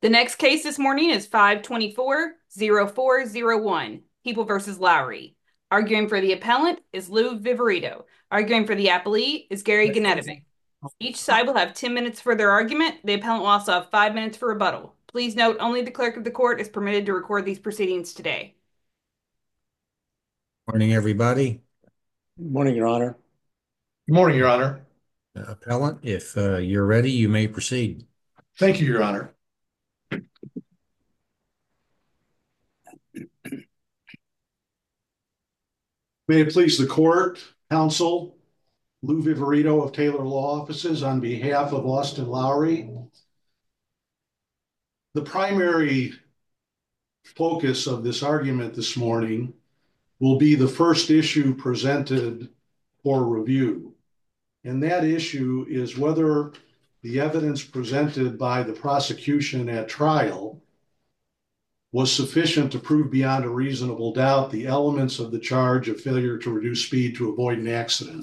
The next case this morning is 524-0401, People versus Lowry. Arguing for the appellant is Lou Viverito. Arguing for the appellee is Gary Ganetovic. Each side will have 10 minutes for their argument. The appellant will also have 5 minutes for rebuttal. Please note only the clerk of the court is permitted to record these proceedings today. Morning, everybody. Good morning, Your Honor. Good morning, Your Honor. Appellant, if you're ready, you may proceed. Thank you, Your Honor. May it please the court, counsel, Lou Viverito of Taylor Law Offices on behalf of Austin Lowry. The primary focus of this argument this morning will be the first issue presented for review. And that issue is whether the evidence presented by the prosecution at trial was sufficient to prove beyond a reasonable doubt the elements of the charge of failure to reduce speed to avoid an accident.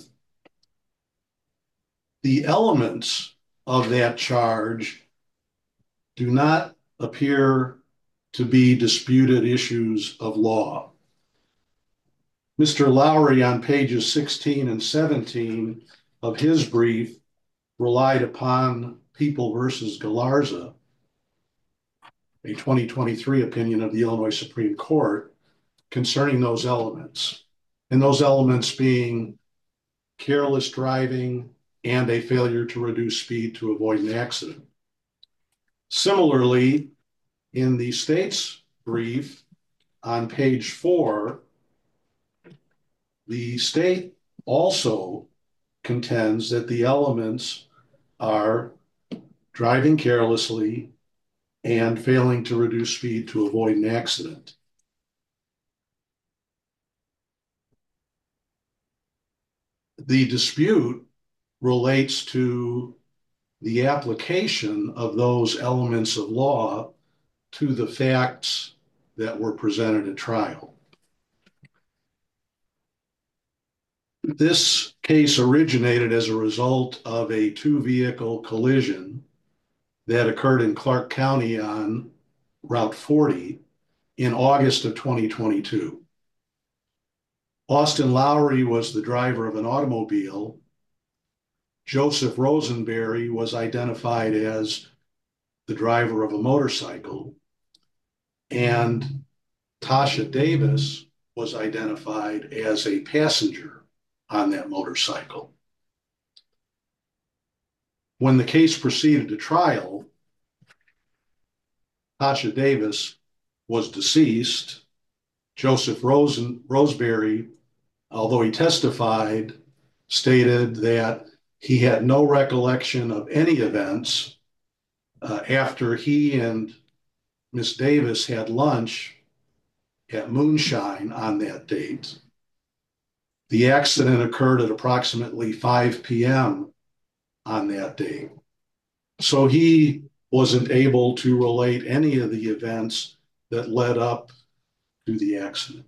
The elements of that charge do not appear to be disputed issues of law. Mr. Lowry, on pages 16 and 17 of his brief, relied upon People versus Galarza, a 2023 opinion of the Illinois Supreme Court concerning those elements, and those elements being careless driving and a failure to reduce speed to avoid an accident. Similarly, in the state's brief on page 4, the state also contends that the elements are driving carelessly and failing to reduce speed to avoid an accident. The dispute relates to the application of those elements of law to the facts that were presented at trial. This case originated as a result of a two-vehicle collision that occurred in Clark County on Route 40 in August of 2022. Austin Lowry was the driver of an automobile. Joseph Rosenberry was identified as the driver of a motorcycle, and Tasha Davis was identified as a passenger on that motorcycle. When the case proceeded to trial, Tasha Davis was deceased. Joseph Roseberry, although he testified, stated that he had no recollection of any events after he and Miss Davis had lunch at Moonshine on that date. The accident occurred at approximately 5 p.m. on that day. So he wasn't able to relate any of the events that led up to the accident.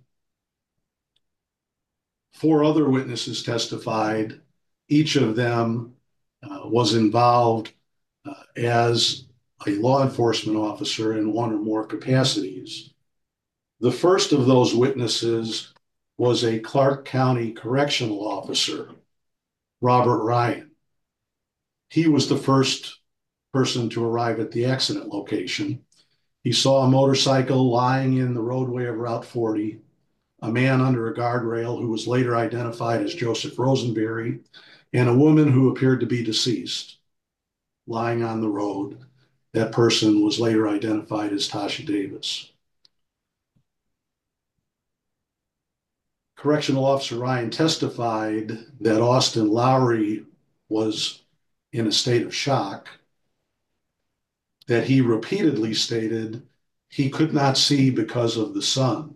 4 other witnesses testified. Each of them was involved as a law enforcement officer in one or more capacities. The first of those witnesses was a Clark County correctional officer, Robert Ryan. He was the first person to arrive at the accident location. He saw a motorcycle lying in the roadway of Route 40, a man under a guardrail who was later identified as Joseph Rosenberry, and a woman who appeared to be deceased lying on the road. That person was later identified as Tasha Davis. Correctional Officer Ryan testified that Austin Lowry was in a state of shock, that he repeatedly stated he could not see because of the sun.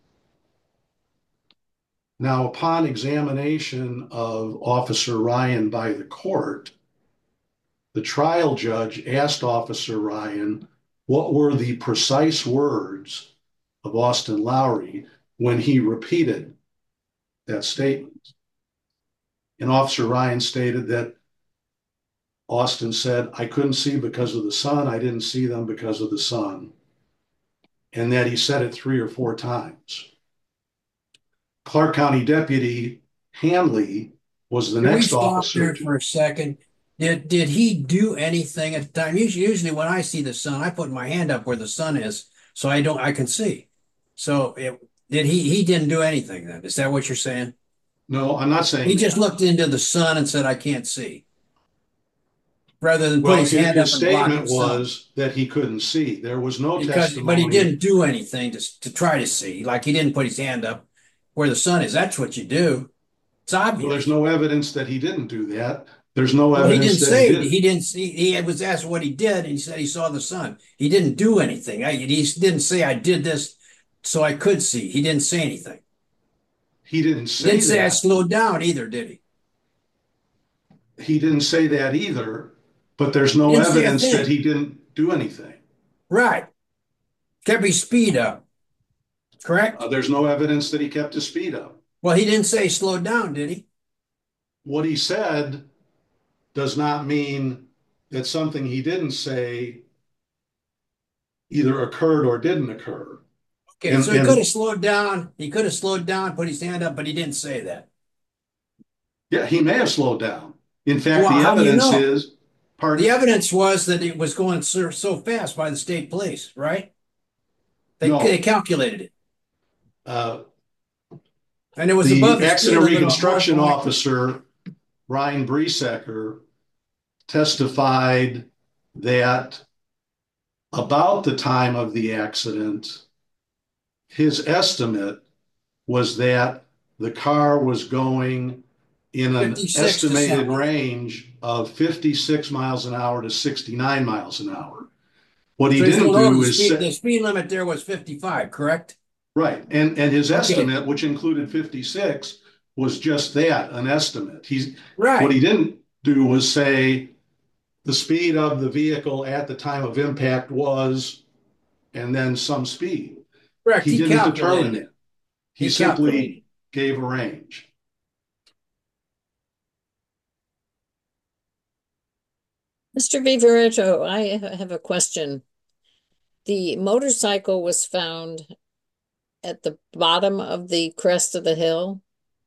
Now, upon examination of Officer Ryan by the court, the trial judge asked Officer Ryan what were the precise words of Austin Lowry when he repeated that statement. And Officer Ryan stated that Austin said, I couldn't see because of the sun. I didn't see them because of the sun. And that he said it 3 or 4 times. Clark County Deputy Hanley was the Can we next stop officer. there for a second? Did he do anything at the time? Usually when I see the sun, I put my hand up where the sun is so I can see. So he didn't do anything then? Is that what you're saying? No, I'm not saying He that. just looked into the sun and said, I can't see, rather than put Well, his hand up his and block statement the sun. was that he couldn't see. There was no But he testimony. didn't do anything to try to see. Like he didn't put his hand up where the sun is. That's what you do. It's Well, obvious. there's no evidence that he didn't do that. There's no Well, he evidence didn't that he say did. he didn't see. He was asked what he did, and he said he saw the sun. He didn't do anything. He didn't say I did this so I could see. He didn't say anything. He didn't He say didn't say I that. slowed down either, did he? He didn't say that either, but there's no He didn't say a evidence that thing. he didn't do anything. Right. Kept his speed up. Correct? There's no evidence that he kept his speed up. Well, he didn't say slowed down, did he? What he said does not mean that something he didn't say either occurred or didn't occur. Okay, so he could have slowed down. He could have slowed down, put his hand up, but he didn't say that. Yeah, he may have slowed down. In fact, Well, the how do you evidence know? is, pardon? The evidence was that it was going so fast by the state police, right? No. They calculated it. And it was The above the speed accident limit of reconstruction 1.0. officer, Ryan Briesecker, testified that about the time of the accident, his estimate was that the car was going in an 56 to estimated 70. range of 56 miles an hour to 69 miles an hour. What he So didn't do the is the speed limit there was 55, correct? right. And his Okay. estimate, which included 56, was just that, an estimate. What Right. he didn't do was say the speed of the vehicle at the time of impact was, and then some speed. Correct. He didn't determine calculated it. it. He calculated. simply gave a range. Mr. Viverito, I have a question. The motorcycle was found at the bottom of the crest of the hill.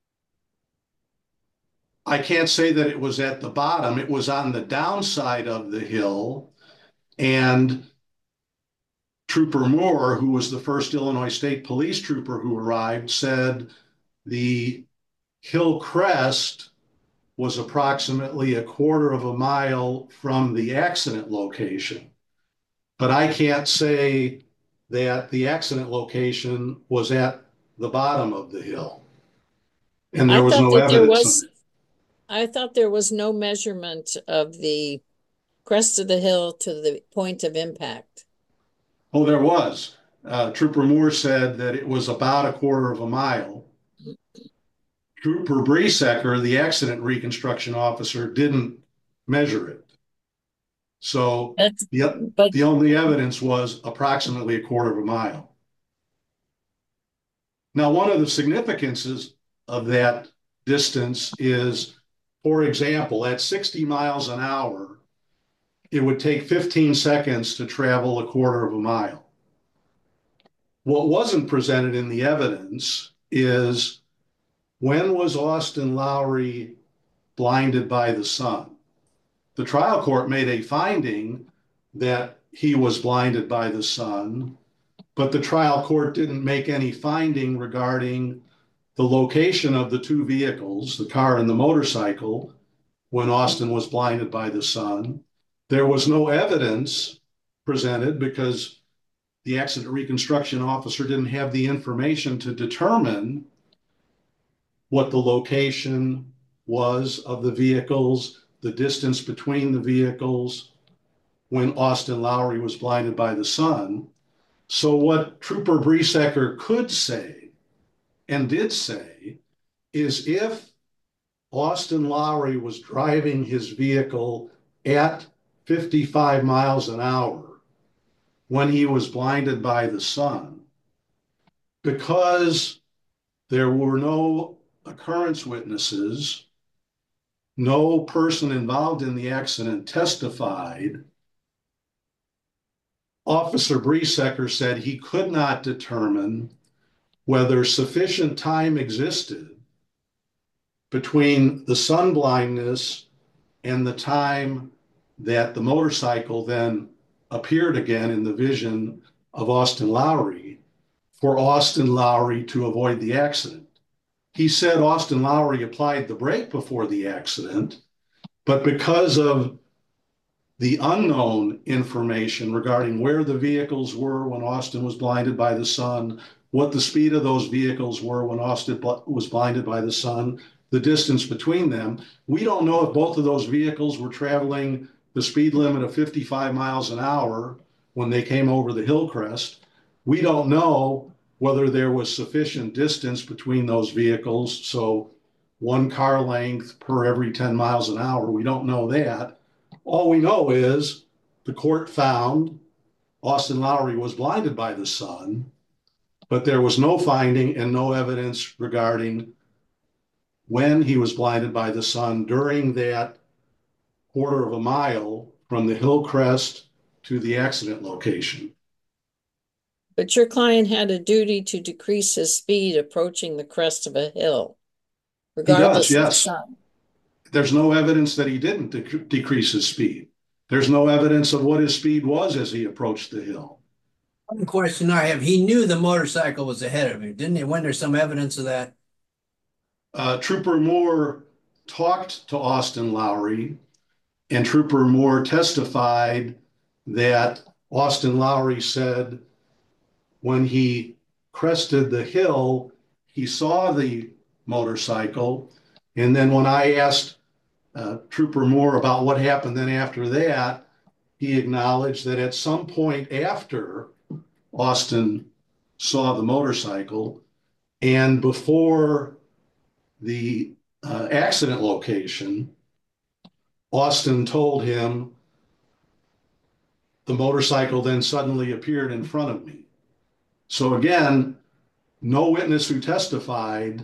I can't say that it was at the bottom. It was on the downside of the hill. And Trooper Moore, who was the first Illinois State Police trooper who arrived, said the hill crest was approximately a quarter of a mile from the accident location. But I can't say that the accident location was at the bottom of the hill. And there was no evidence of it. I thought there was no measurement of the crest of the hill to the point of impact. Oh, there was. Trooper Moore said that it was about a quarter of a mile. Trooper Briesecker, the accident reconstruction officer, didn't measure it. So the only evidence was approximately a quarter of a mile. Now, one of the significances of that distance is, for example, at 60 miles an hour, it would take 15 seconds to travel a quarter of a mile. What wasn't presented in the evidence is, when was Austin Lowry blinded by the sun? The trial court made a finding that he was blinded by the sun, but the trial court didn't make any finding regarding the location of the two vehicles, the car and the motorcycle, when Austin was blinded by the sun. There was no evidence presented because the accident reconstruction officer didn't have the information to determine what the location was of the vehicles, the distance between the vehicles when Austin Lowry was blinded by the sun. So what Trooper Briesecker could say and did say is, if Austin Lowry was driving his vehicle at 55 miles an hour when he was blinded by the sun, because there were no occurrence witnesses, no person involved in the accident testified. Officer Briesecker said he could not determine whether sufficient time existed between the sun blindness and the time that the motorcycle then appeared again in the vision of Austin Lowry for Austin Lowry to avoid the accident. He said Austin Lowry applied the brake before the accident, but because of the unknown information regarding where the vehicles were when Austin was blinded by the sun, what the speed of those vehicles were when Austin was blinded by the sun, the distance between them, we don't know if both of those vehicles were traveling the speed limit of 55 miles an hour when they came over the hill crest. We don't know whether there was sufficient distance between those vehicles, so one car length per every 10 miles an hour. We don't know that. All we know is the court found Austin Lowry was blinded by the sun, but there was no finding and no evidence regarding when he was blinded by the sun during that quarter of a mile from the hill crest to the accident location. But your client had a duty to decrease his speed approaching the crest of a hill, regardless He does, of the yes. sun. There's no evidence that he didn't decrease his speed. There's no evidence of what his speed was as he approached the hill. One question I have, he knew the motorcycle was ahead of him, didn't he? When there's some evidence of that? Trooper Moore talked to Austin Lowry, and Trooper Moore testified that Austin Lowry said when he crested the hill, he saw the motorcycle. And then when I asked Trooper Moore about what happened then after that, he acknowledged that at some point after Austin saw the motorcycle and before the accident location, Austin told him the motorcycle then suddenly appeared in front of me. So again, no witness who testified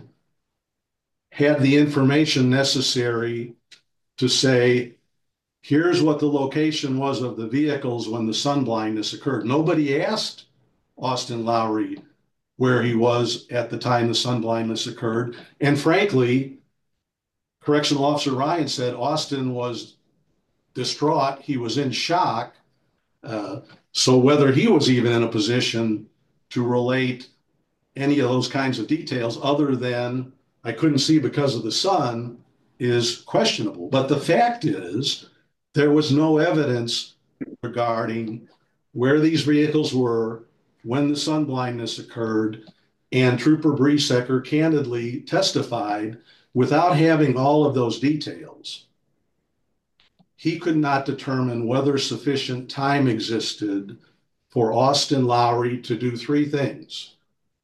had the information necessary to say, here's what the location was of the vehicles when the sun blindness occurred. Nobody asked Austin Lowry where he was at the time the sun blindness occurred. And frankly, Correctional Officer Ryan said Austin was distraught. He was in shock. So whether he was even in a position to relate any of those kinds of details other than I couldn't see because of the sun is questionable. But the fact is, there was no evidence regarding where these vehicles were when the sun blindness occurred, and Trooper Briesecker candidly testified without having all of those details. He could not determine whether sufficient time existed for Austin Lowry to do three things.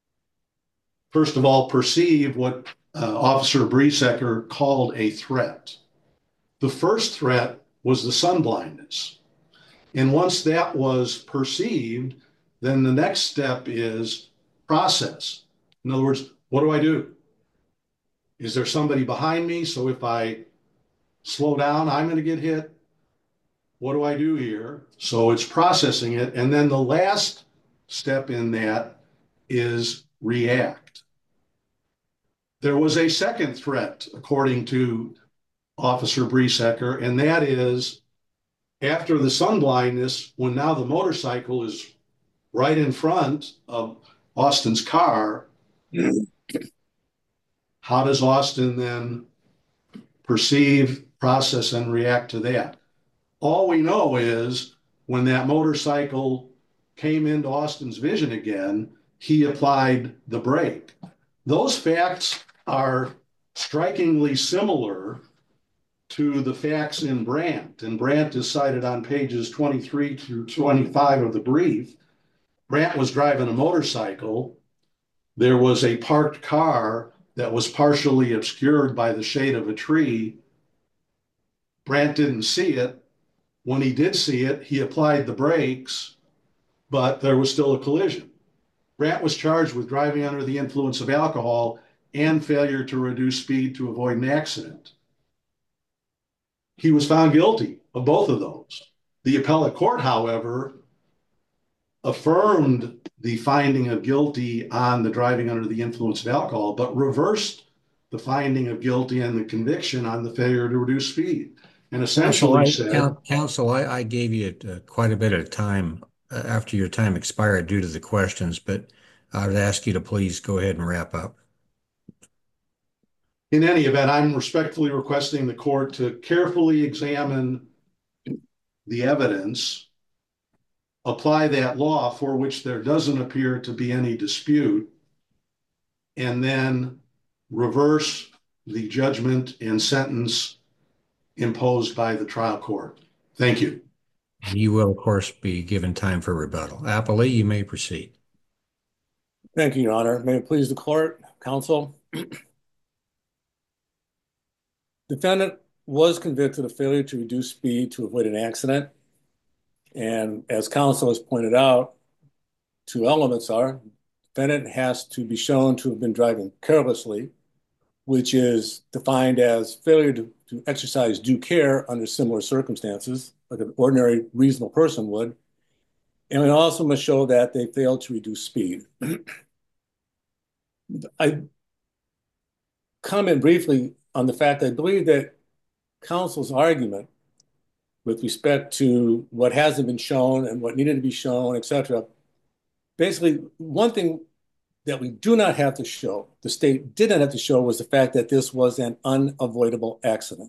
First of all, perceive what Officer Briesecker called a threat. The first threat was the sun blindness. And once that was perceived, then the next step is process. In other words, what do I do? Is there somebody behind me? So if I slow down, I'm going to get hit. What do I do here? So it's processing it. And then the last step in that is react. There was a second threat, according to Officer Briesecker, and that is after the sun blindness, when now the motorcycle is right in front of Austin's car, how does Austin then perceive, process, and react to that? All we know is when that motorcycle came into Austin's vision again, he applied the brake. Those facts are strikingly similar to the facts in Brandt, and Brandt is cited on pages 23 through 25 of the brief. Brandt was driving a motorcycle. There was a parked car that was partially obscured by the shade of a tree. Brandt didn't see it. When he did see it, he applied the brakes, but there was still a collision. Brandt was charged with driving under the influence of alcohol and failure to reduce speed to avoid an accident. he was found guilty of both of those. The appellate court, however, affirmed the finding of guilty on the driving under the influence of alcohol, but reversed the finding of guilty and the conviction on the failure to reduce speed. And essentially said, Counsel, I gave you quite a bit of time after your time expired due to the questions, but I would ask you to please go ahead and wrap up. in any event, I'm respectfully requesting the court to carefully examine the evidence, apply that law for which there doesn't appear to be any dispute, and then reverse the judgment and sentence imposed by the trial court. Thank you. You will, of course, be given time for rebuttal. Appellee, you may proceed. Thank you, Your Honor. May it please the court, counsel. Defendant was convicted of failure to reduce speed to avoid an accident. And as counsel has pointed out, two elements are: defendant has to be shown to have been driving carelessly, which is defined as failure to exercise due care under similar circumstances, like an ordinary reasonable person would. And it also must show that they failed to reduce speed. I comment briefly on the fact I believe that counsel's argument with respect to what hasn't been shown and what needed to be shown, etc. Basically, one thing that we do not have to show, the state did not have to show, was the fact that this was an unavoidable accident.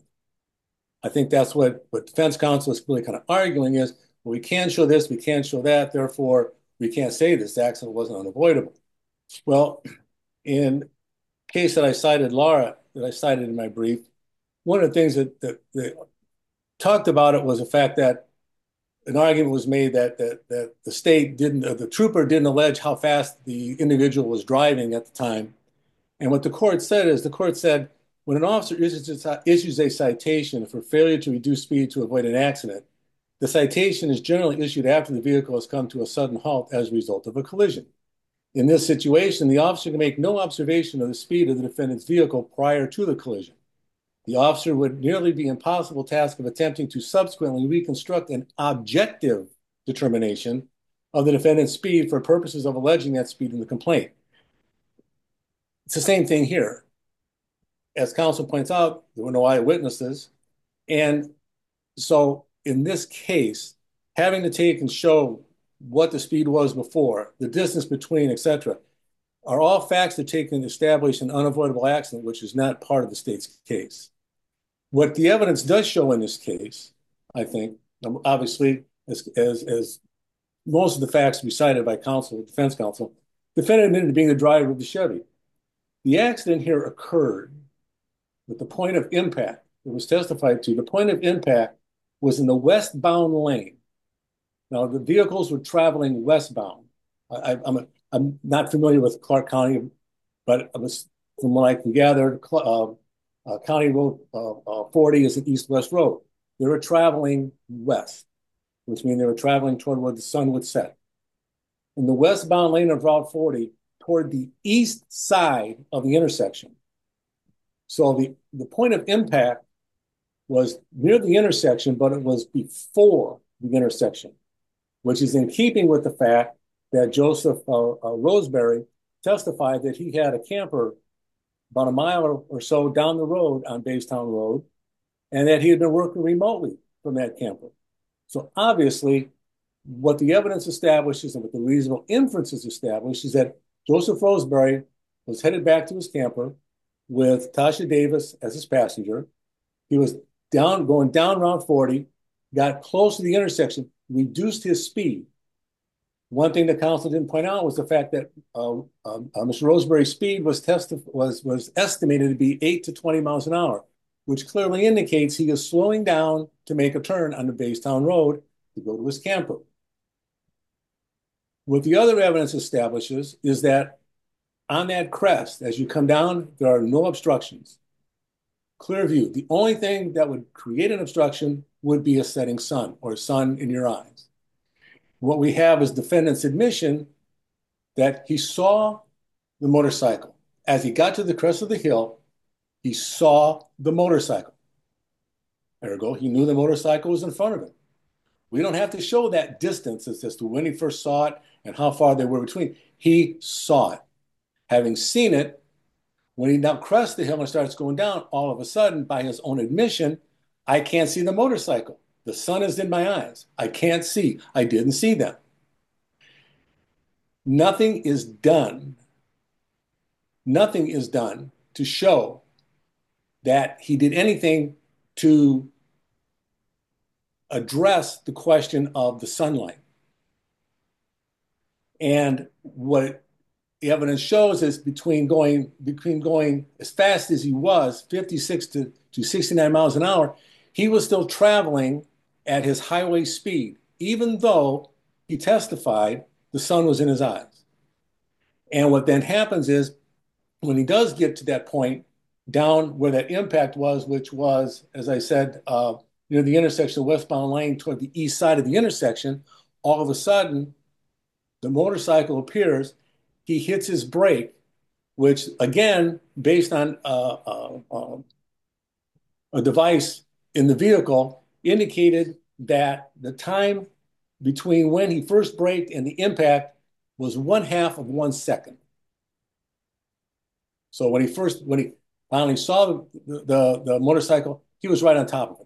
I think that's what defense counsel is really kind of arguing is, well, we can't show this, we can't show that, therefore we can't say this accident wasn't unavoidable. Well, in the case that I cited, Laura, that I cited in my brief, one of the things that they talked about it was the fact that an argument was made that the state didn't, the trooper didn't allege how fast the individual was driving at the time. And what the court said is, the court said, when an officer issues a citation for failure to reduce speed to avoid an accident, the citation is generally issued after the vehicle has come to a sudden halt as a result of a collision. In this situation, the officer can make no observation of the speed of the defendant's vehicle prior to the collision. The officer would nearly be impossible task of attempting to subsequently reconstruct an objective determination of the defendant's speed for purposes of alleging that speed in the complaint. It's the same thing here. As counsel points out, there were no eyewitnesses. And so in this case, having to take and show what the speed was before, the distance between, etc., are all facts that take and establish an unavoidable accident, which is not part of the state's case. What the evidence does show in this case, I think, obviously, as most of the facts recited by defense counsel, defendant admitted to being the driver of the Chevy. The accident here occurred with the point of impact. It was testified to. The point of impact was in the westbound lane. Now, the vehicles were traveling westbound. I'm not familiar with Clark County, but from what I can gather, County Road 40 is an east-west road. They were traveling west, which means they were traveling toward where the sun would set. In the westbound lane of Route 40, toward the east side of the intersection. So the point of impact was near the intersection, but it was before the intersection, which is in keeping with the fact that Joseph Roseberry testified that he had a camper about a mile or so down the road on Baystown Road, and that he had been working remotely from that camper. So obviously, what the evidence establishes and what the reasonable inferences establish is that Joseph Roseberry was headed back to his camper with Tasha Davis as his passenger. He was going down Route 40, got close to the intersection, reduced his speed. One thing the counsel didn't point out was the fact that Mr. Roseberry's speed was estimated to be 8 to 20 miles an hour, which clearly indicates he is slowing down to make a turn on the Baystown Road to go to his camper. What the other evidence establishes is that on that crest, as you come down, there are no obstructions. Clear view. The only thing that would create an obstruction would be a setting sun or sun in your eyes. What we have is defendant's admission that he saw the motorcycle. As he got to the crest of the hill, he saw the motorcycle. Ergo, he knew the motorcycle was in front of him. We don't have to show that distance as to when he first saw it and how far they were between. He saw it. Having seen it, when he now crests the hill and starts going down, all of a sudden, by his own admission, I can't see the motorcycle. The sun is in my eyes. I can't see. I didn't see them. Nothing is done. Nothing is done to show that he did anything to address the question of the sunlight. And what the evidence shows is between going as fast as he was, 56 to 69 miles an hour, he was still traveling at his highway speed, even though he testified the sun was in his eyes. And what then happens is when he does get to that point down where that impact was, which was, as I said, near the intersection of westbound lane toward the east side of the intersection, all of a sudden the motorcycle appears. He hits his brake, which again, based on a device in the vehicle, indicated that the time between when he first braked and the impact was 1/2 of 1 second. So when he finally saw the motorcycle, he was right on top of it.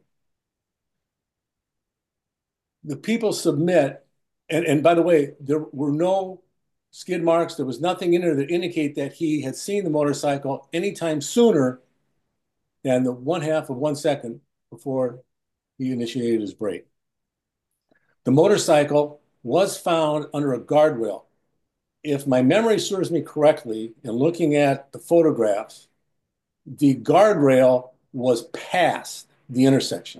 The people submit, and by the way, there were no skid marks. There was nothing in there that indicate that he had seen the motorcycle anytime sooner than the 1/2 of 1 second before he initiated his brake. The motorcycle was found under a guardrail. If my memory serves me correctly, in looking at the photographs, the guardrail was past the intersection.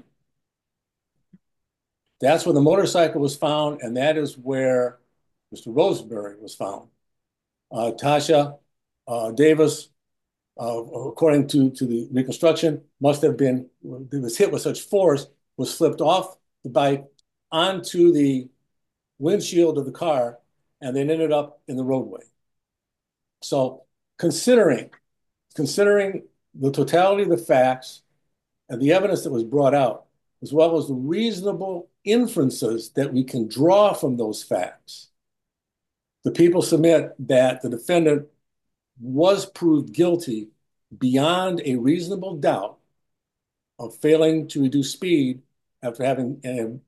That's where the motorcycle was found, and that is where Mr. Roseberry was found. Tasha Davis, according to the reconstruction, must have been, it was hit with such force, was flipped off the bike onto the windshield of the car, and then ended up in the roadway. So considering the totality of the facts and the evidence that was brought out, as well as the reasonable inferences that we can draw from those facts, the people submit that the defendant was proved guilty beyond a reasonable doubt of failing to reduce speed after having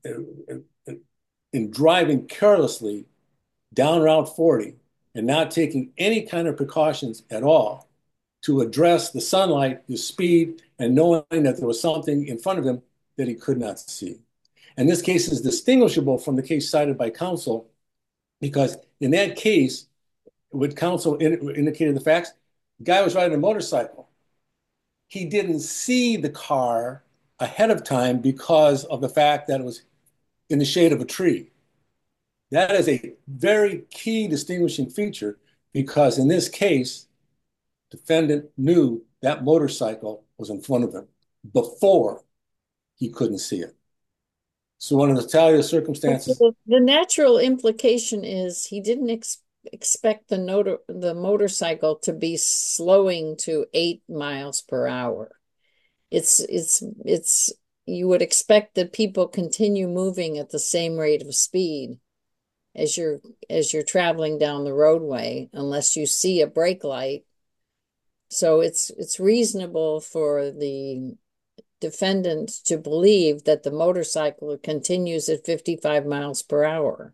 in driving carelessly down Route 40 and not taking any kind of precautions at all to address the sunlight, the speed, and knowing that there was something in front of him that he could not see. And this case is distinguishable from the case cited by counsel because in that case, what counsel indicated the facts, the guy was riding a motorcycle. He didn't see the car ahead of time because of the fact that it was in the shade of a tree. That is a very key distinguishing feature because in this case, defendant knew that motorcycle was in front of him before he couldn't see it. So under the totality of circumstances, the natural implication is he didn't expect the motorcycle to be slowing to 8 miles per hour. It's you would expect that people continue moving at the same rate of speed as you're traveling down the roadway unless you see a brake light. So it's reasonable for the defendant to believe that the motorcycle continues at 55 miles per hour.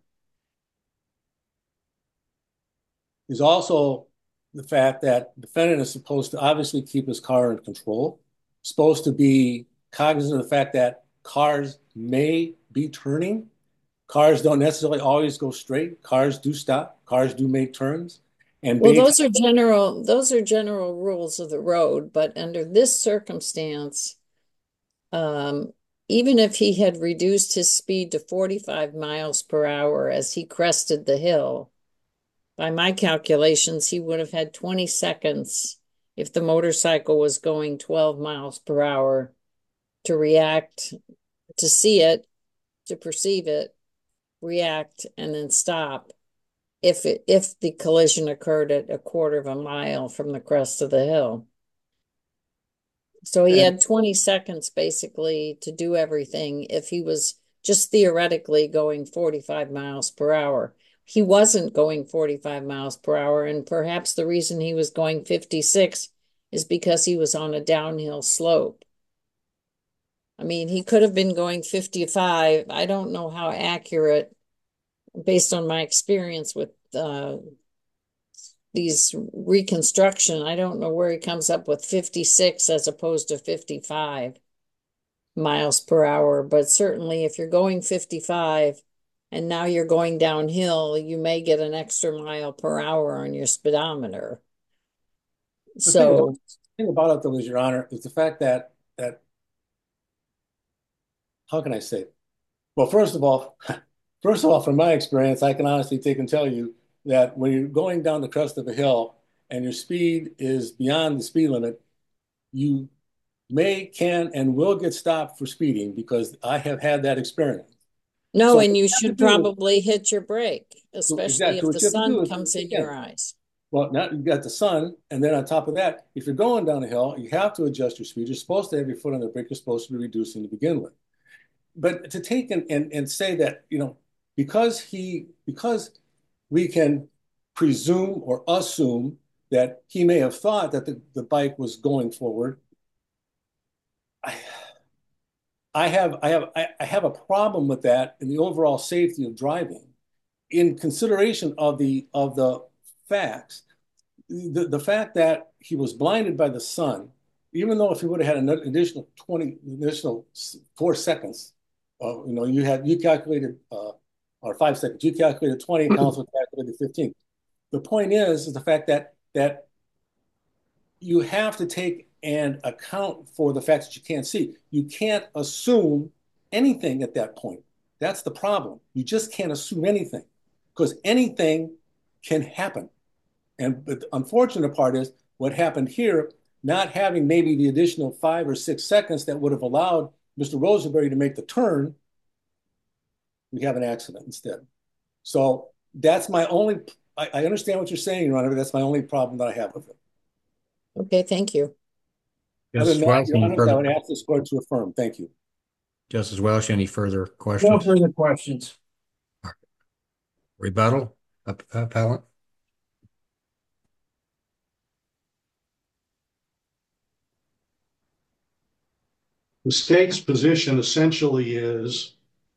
There's also the fact that the defendant is supposed to obviously keep his car in control, supposed to be cognizant of the fact that cars may be turning. Cars don't necessarily always go straight. Cars do stop. Cars do make turns. And well, those are general rules of the road, but under this circumstance, even if he had reduced his speed to 45 miles per hour as he crested the hill, by my calculations, he would have had 20 seconds if the motorcycle was going 12 miles per hour to react, to see it, to perceive it, react, and then stop if the collision occurred at 1/4 of a mile from the crest of the hill. So he And had 20 seconds basically to do everything if he was just theoretically going 45 miles per hour. He wasn't going 45 miles per hour, and perhaps the reason he was going 56 is because he was on a downhill slope. I mean, he could have been going 55. I don't know how accurate, based on my experience with these reconstruction, I don't know where he comes up with 56 as opposed to 55 miles per hour. But certainly, if you're going 55 and now you're going downhill, you may get an extra mile per hour on your speedometer. the So, thing about it, though, is, Your Honor, is the fact that how can I say it? Well, first of all, from my experience, I can honestly take and tell you that when you're going down the crest of a hill and your speed is beyond the speed limit, you may, can, and will get stopped for speeding because I have had that experience. no, So what and you you have to should do, probably hit your brake, especially exactly if the what you have to sun do is, comes in again, your eyes. well, now you've got the sun, and then on top of that, if you're going down a hill, you have to adjust your speed. You're supposed to have your foot on the brake. You're supposed to be reducing to begin with. But to take and say that, because we can presume or assume that he may have thought that the bike was going forward. I, I have a problem with that in the overall safety of driving. In consideration of the facts, the fact that he was blinded by the sun, even though if he would have had an additional 4 seconds, you calculated or 5 seconds, you calculated 20, council calculated 15. The point is the fact that you have to take and account for the fact that you can't see. You can't assume anything at that point. That's the problem. You just can't assume anything because anything can happen. But the unfortunate part is what happened here, not having maybe the additional 5 or 6 seconds that would have allowed Mr. Rosenberry to make the turn, we have an accident instead. So that's my only, I understand what you're saying, Your Honor, but that's my only problem that I have with it. Okay, thank you. Other Justice than that, Welch, Your any Honor, I further? would ask this court to affirm. Thank you. Justice Welch, any further No questions? further questions. Rebuttal, appellant? The state's position essentially is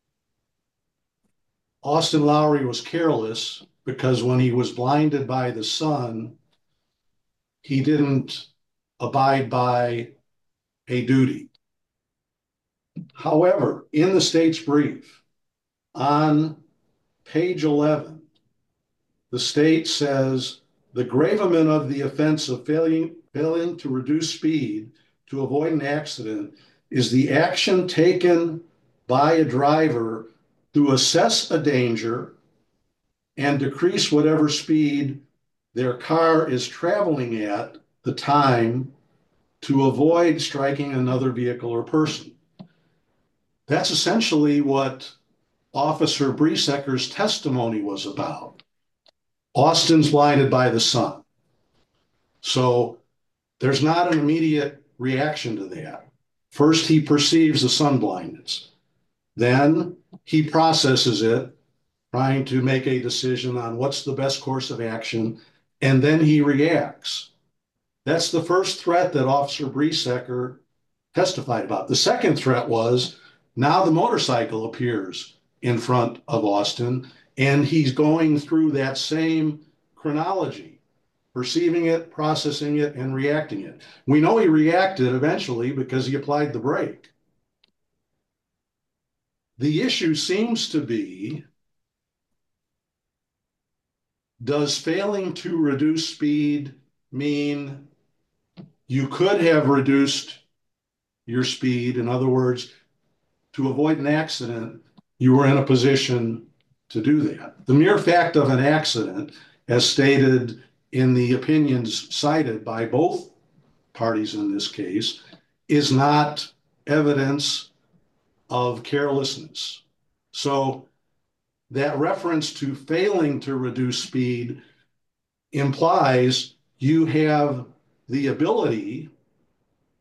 Austin Lowry was careless because when he was blinded by the sun, he didn't abide by a duty. However, in the state's brief, on page 11, the state says the gravamen of the offense of failing to reduce speed to avoid an accident is the action taken by a driver to assess a danger and decrease whatever speed their car is traveling at the time to avoid striking another vehicle or person. That's essentially what Officer Briesecker's testimony was about. Austin's blinded by the sun. So there's not an immediate reaction to that. First, he perceives the sun blindness. Then he processes it, trying to make a decision on what's the best course of action, and then he reacts. That's the first threat that Officer Briesecker testified about. The second threat was now the motorcycle appears in front of Austin, and he's going through that same chronology, perceiving it, processing it, and reacting it. We know he reacted eventually because he applied the brake. The issue seems to be, does failing to reduce speed mean you could have reduced your speed? In other words, to avoid an accident, you were in a position to do that. The mere fact of an accident, as stated in the opinions cited by both parties in this case, is not evidence of carelessness. So that reference to failing to reduce speed implies you have the ability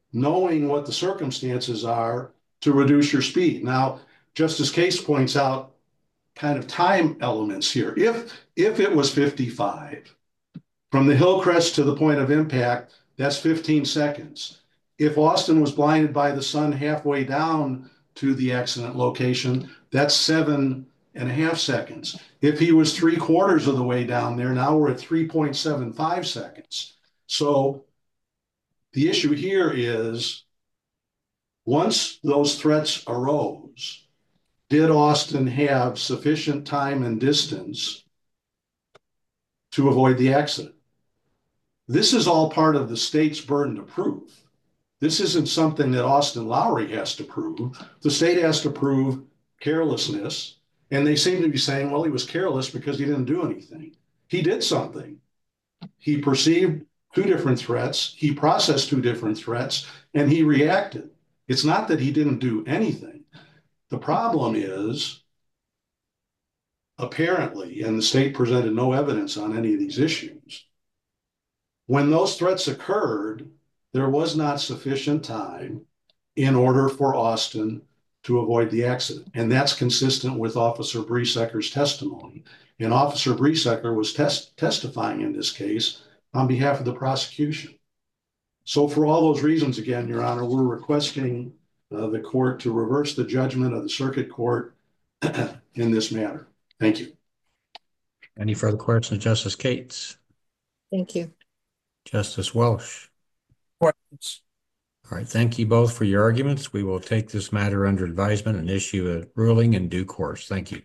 knowing what the circumstances are to reduce your speed. Now, Justice Case points out kind of time elements here. If it was 55, from the Hillcrest to the point of impact, that's 15 seconds. If Austin was blinded by the sun halfway down to the accident location, that's 7.5 seconds. If he was 3/4 of the way down there, now we're at 3.75 seconds. So the issue here is, once those threats arose, did Austin have sufficient time and distance to avoid the accident? This is all part of the state's burden to prove. This isn't something that Austin Lowry has to prove. The state has to prove carelessness, and they seem to be saying, well, he was careless because he didn't do anything. He did something. He perceived 2 different threats, he processed 2 different threats, and he reacted. It's not that he didn't do anything. The problem is, apparently, and the state presented no evidence on any of these issues, when those threats occurred, there was not sufficient time in order for Austin to avoid the accident. And that's consistent with Officer Briesecker's testimony. And Officer Briesecker was testifying in this case on behalf of the prosecution. So for all those reasons, again, Your Honor, we're requesting the court to reverse the judgment of the circuit court in this matter. Thank you. Any further questions, Justice Cates? Thank you. Justice Welsh? Questions? All right, thank you both for your arguments. We will take this matter under advisement and issue a ruling in due course. Thank you.